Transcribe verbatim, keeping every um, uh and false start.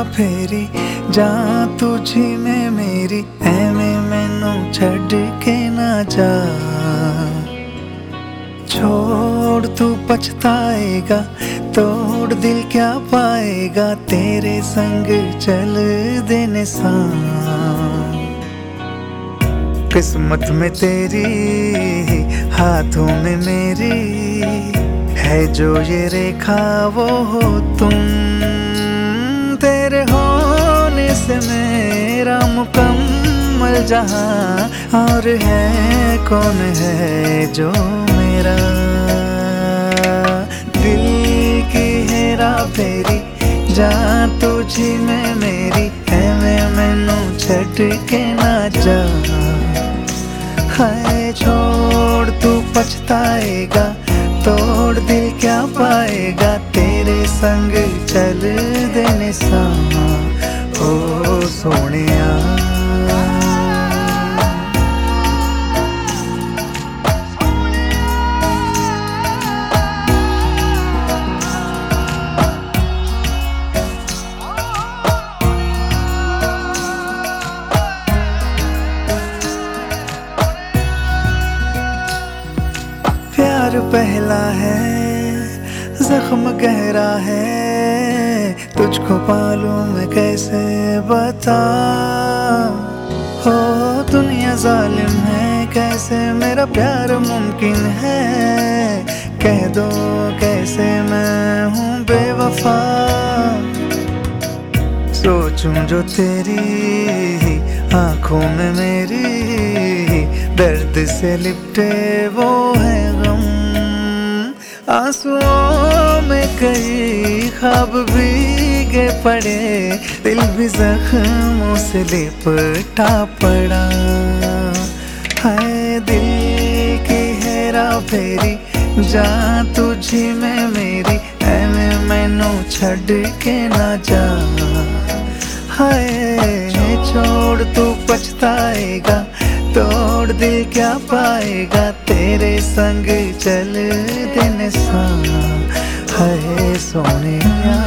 फेरी जा तुझी में मेरी, एवें मैनू छड़ के ना जा। छोड़ तू पछताएगा, तोड़ दिल क्या पाएगा, तेरे संग चल देने सा। किस्मत में तेरी, हाथों में मेरी, है जो ये रेखा वो हो तुम। तेरे होने से मेरा मुकम्मल जहां, और है कौन है जो मेरा। दिल की हेरा फेरी जा तुझी में मेरी, एवें मैनू छड़ के ना जा। हाय छोड़ तू पछताएगा, तोड़ दिल क्या पाएगा, तेरे संग चल देने सा। ओ सोनिया प्यार पहला है, जख्म गहरा है, तुझको पालूं मैं कैसे बता। हो दुनिया जालिम है, कैसे मेरा प्यार मुमकिन है, कह दो कैसे मैं हूँ बेवफा। सोचूं जो तेरी आंखों में मेरी, दर्द से लिपटे वो है गम। आंसुओं में कई ख्वाब भीगे पड़े, दिल भी जख्मों से लिपटा पड़ा। हाय दिल की हेरा फेरी जा तुझी में मेरी, एवें मैनू छड़ के ना जा। हाय छोड़ तू पछताएगा, तोड़ दिल क्या पाएगा, तेरे संग चल देने सा। हाय सोनिया।